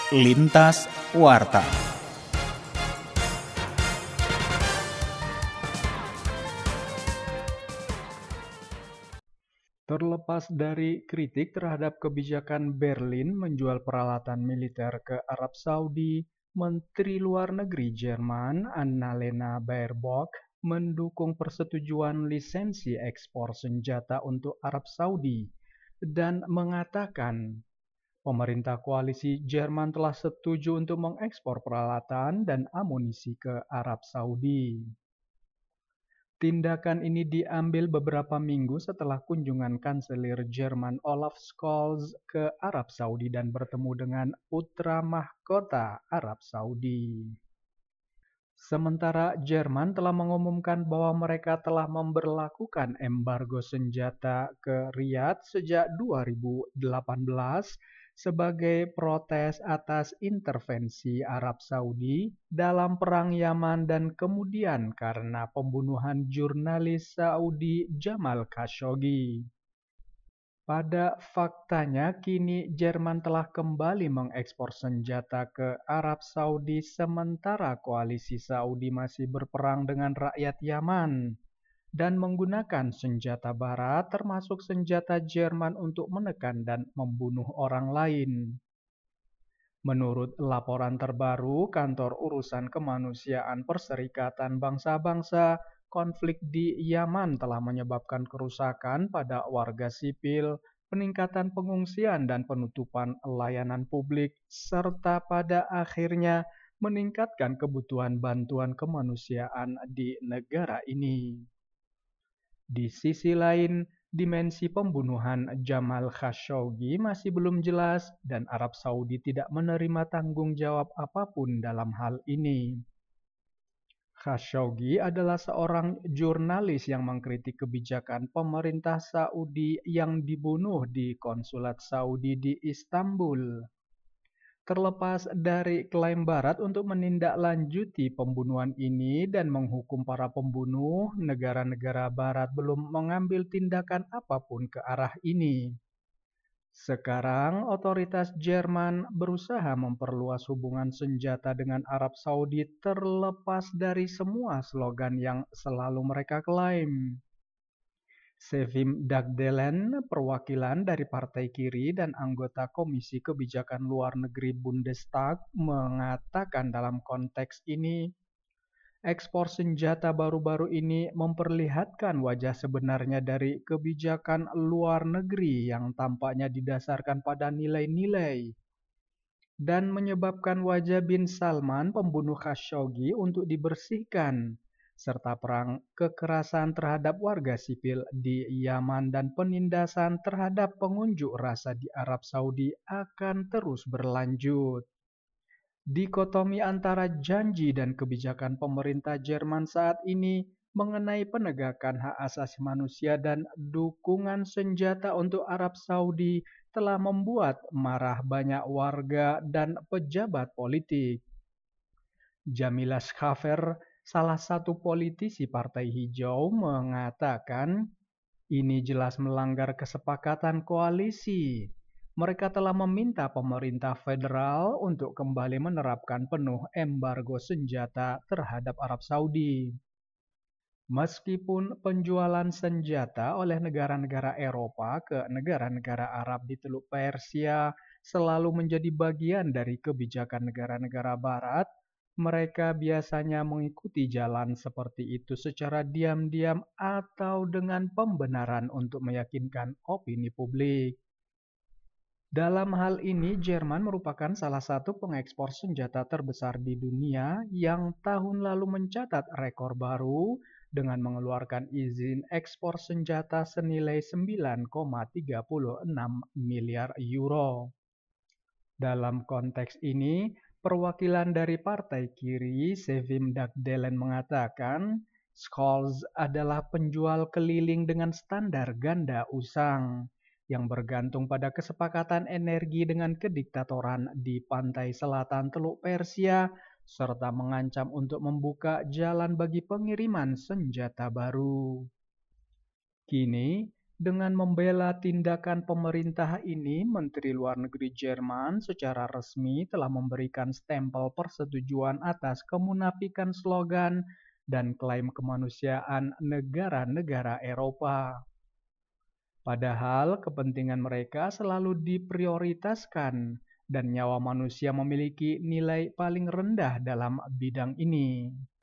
Lintas Warta. Terlepas dari kritik terhadap kebijakan Berlin menjual peralatan militer ke Arab Saudi, Menteri Luar Negeri Jerman Annalena Baerbock mendukung persetujuan lisensi ekspor senjata untuk Arab Saudi dan mengatakan pemerintah koalisi Jerman telah setuju untuk mengekspor peralatan dan amunisi ke Arab Saudi. Tindakan ini diambil beberapa minggu setelah kunjungan Kanselir Jerman Olaf Scholz ke Arab Saudi dan bertemu dengan putra mahkota Arab Saudi. Sementara Jerman telah mengumumkan bahwa mereka telah memberlakukan embargo senjata ke Riyadh sejak 2018 sebagai protes atas intervensi Arab Saudi dalam Perang Yaman dan kemudian karena pembunuhan jurnalis Saudi Jamal Khashoggi. Pada faktanya, kini Jerman telah kembali mengekspor senjata ke Arab Saudi sementara koalisi Saudi masih berperang dengan rakyat Yaman dan menggunakan senjata Barat termasuk senjata Jerman untuk menekan dan membunuh orang lain. Menurut laporan terbaru Kantor Urusan Kemanusiaan Perserikatan Bangsa-Bangsa, konflik di Yaman telah menyebabkan kerusakan pada warga sipil, peningkatan pengungsian dan penutupan layanan publik, serta pada akhirnya meningkatkan kebutuhan bantuan kemanusiaan di negara ini. Di sisi lain, dimensi pembunuhan Jamal Khashoggi masih belum jelas dan Arab Saudi tidak menerima tanggung jawab apapun dalam hal ini. Khashoggi adalah seorang jurnalis yang mengkritik kebijakan pemerintah Saudi yang dibunuh di konsulat Saudi di Istanbul. Terlepas dari klaim Barat untuk menindaklanjuti pembunuhan ini dan menghukum para pembunuh, negara-negara Barat belum mengambil tindakan apapun ke arah ini. Sekarang, otoritas Jerman berusaha memperluas hubungan senjata dengan Arab Saudi terlepas dari semua slogan yang selalu mereka klaim. Sevim Dagdelen, perwakilan dari Partai Kiri dan anggota Komisi Kebijakan Luar Negeri Bundestag, mengatakan dalam konteks ini, ekspor senjata baru-baru ini memperlihatkan wajah sebenarnya dari kebijakan luar negeri yang tampaknya didasarkan pada nilai-nilai dan menyebabkan wajah bin Salman, pembunuh Khashoggi, untuk dibersihkan serta perang kekerasan terhadap warga sipil di Yaman dan penindasan terhadap pengunjuk rasa di Arab Saudi akan terus berlanjut. Dikotomi antara janji dan kebijakan pemerintah Jerman saat ini mengenai penegakan hak asasi manusia dan dukungan senjata untuk Arab Saudi telah membuat marah banyak warga dan pejabat politik. Jamila Schafer, salah satu politisi Partai Hijau, mengatakan ini jelas melanggar kesepakatan koalisi. Mereka telah meminta pemerintah federal untuk kembali menerapkan penuh embargo senjata terhadap Arab Saudi. Meskipun penjualan senjata oleh negara-negara Eropa ke negara-negara Arab di Teluk Persia selalu menjadi bagian dari kebijakan negara-negara Barat, mereka biasanya mengikuti jalan seperti itu secara diam-diam atau dengan pembenaran untuk meyakinkan opini publik. Dalam hal ini, Jerman merupakan salah satu pengekspor senjata terbesar di dunia yang tahun lalu mencatat rekor baru dengan mengeluarkan izin ekspor senjata senilai 9,36 miliar euro. Dalam konteks ini, perwakilan dari Partai Kiri, Sevim Dagdelen, mengatakan Scholz adalah penjual keliling dengan standar ganda usang yang bergantung pada kesepakatan energi dengan kediktatoran di pantai selatan Teluk Persia serta mengancam untuk membuka jalan bagi pengiriman senjata baru. Kini, Dengan membela tindakan pemerintah ini, Menteri Luar Negeri Jerman secara resmi telah memberikan stempel persetujuan atas kemunafikan slogan dan klaim kemanusiaan negara-negara Eropa. Padahal kepentingan mereka selalu diprioritaskan dan nyawa manusia memiliki nilai paling rendah dalam bidang ini.